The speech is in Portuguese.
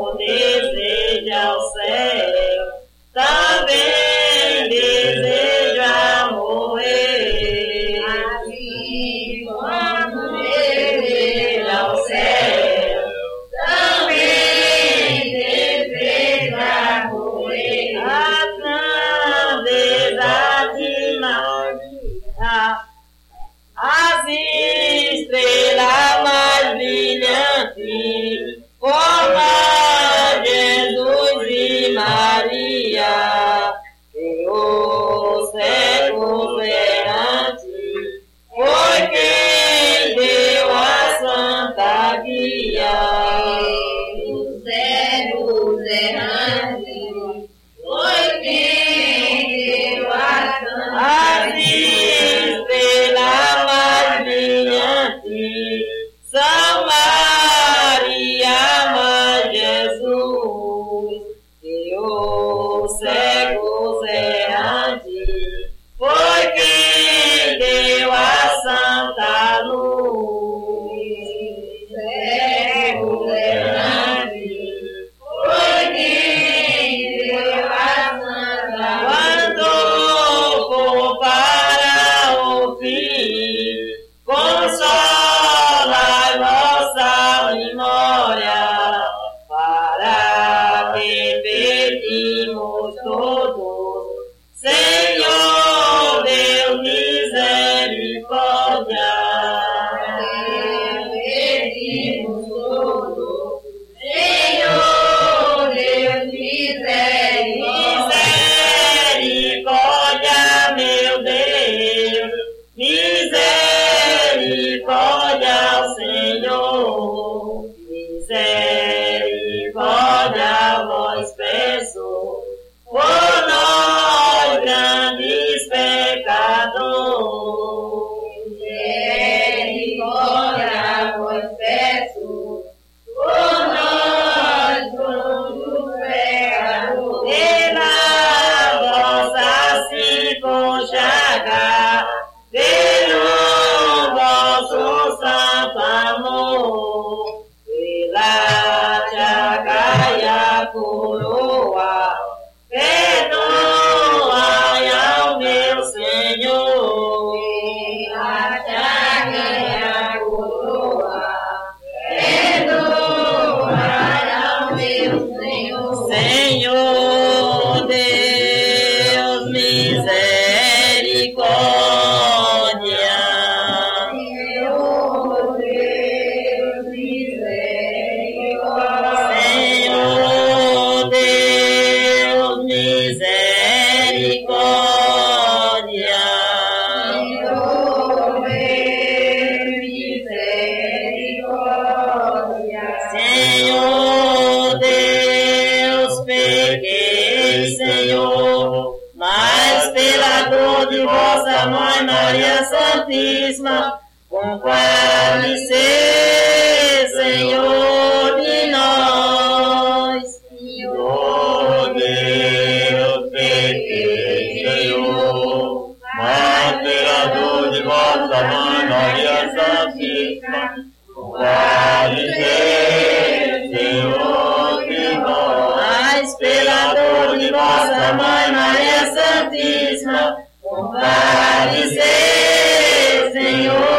deseja o céu, também deseja morrer. Assim como deseja o céu, também deseja morrer. A grandeza de Maria, as estrelas mais brilhantes, forma Jesus e Maria, que o século errante foi quem deu a santa guia. Os cegos errantes foi quem deu a santa As guia. estrelas mais brilhantes são Maria, Mãe Jesus, que os cegos errantes foi quem deu a santa luz. Cegos errantes foi quem deu a santa Quando for para o fim, consola nossa memória, para que pedimos todos, Senhor Deus misericórdia. Pedimos todos, Senhor Deus misericórdia. Misericórdia, meu Deus, misericórdia ao Senhor, misericórdia vos peço, por nós grandes pecadores. Misericórdia vos peço, por nós todos pecadores. Pela vossa se conchaga, pelo vosso santo amor, pela chaga e a coroa, perdoai ao meu Senhor. Pela chaga e a coroa, perdoai ao meu Senhor. Senhor Deus, misericórdia. Senhor Deus, misericórdia. Senhor Deus, misericórdia. Senhor Deus, misericórdia. Senhor Deus, pequei, Senhor, mas pela dor de vossa Mãe Maria Santíssima, compadecei, Senhor, de nós. Senhor Deus, pequei, Senhor, mas pela dor de vossa Mãe Maria Santíssima, compadecei, Senhor, de nós. Mas pela dor de vossa Mãe Maria Santíssima, compadecei, Senhor,